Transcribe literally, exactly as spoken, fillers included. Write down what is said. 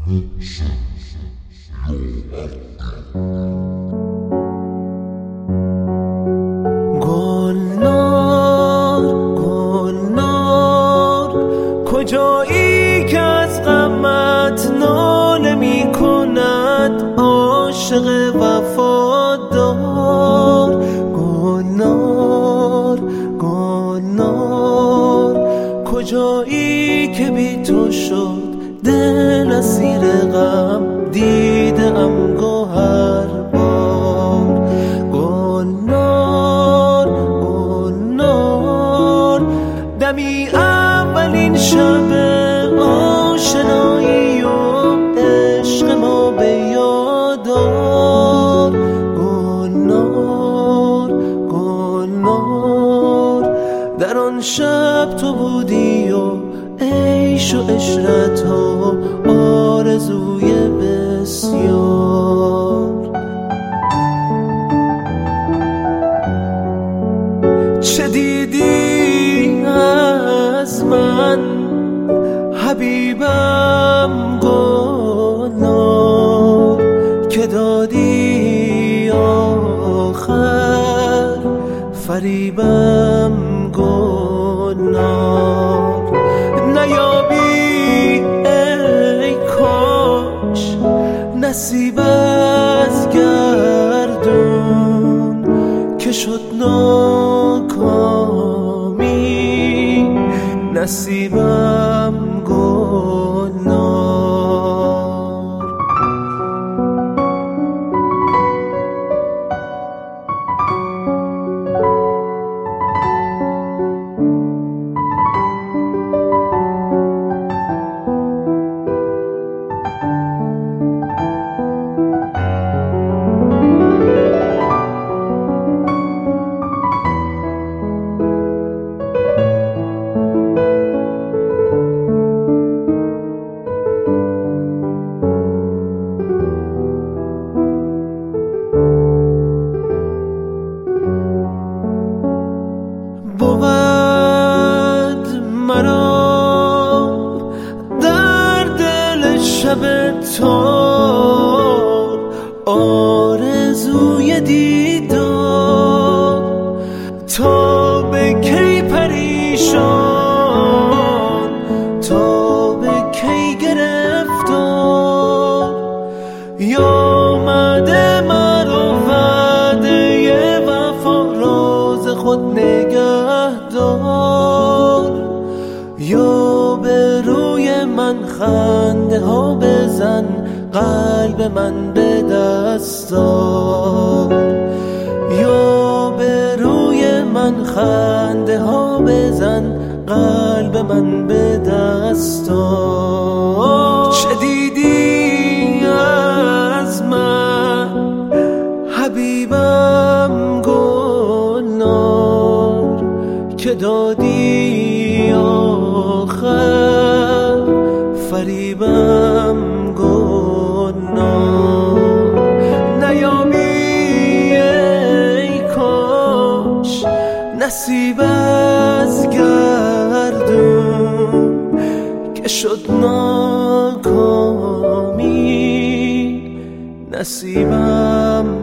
گلنار گلنار کجایی که از غمت ناله می کند عاشق وفادار. گلنار گلنار کجایی که بی تو شد دل اسیر غم دیدم گوهر بار. گلنار گلنار دمی اولین شب آشنایی و عشق ما به یاد آر. گلنار گلنار در آن شب تو بودی و عیش و عشرت و آرزوی بسیار. چه دیدی از من حبیبم گلنار که دادی آخر فریبم گلنار. نیابی ای کاش نصیب از گردون که شد ناکامی نصیبم گلنار. بود مرا در دل شب تار آرزوی دیدار. تا به کی پریشان تا به کی گرفتار یامده مرا وعده وفا راز خود نگه دار. یا به روی من خنده ها بزن قلب من به دست دار. یا به روی من خنده ها بزن قلب من به دست دار. چه دیدی از من حبیبم گلنار که دادی آخر فریبم گلنار. نیابی ای کاش نصیب از گردون که شد ناکامی نصیبم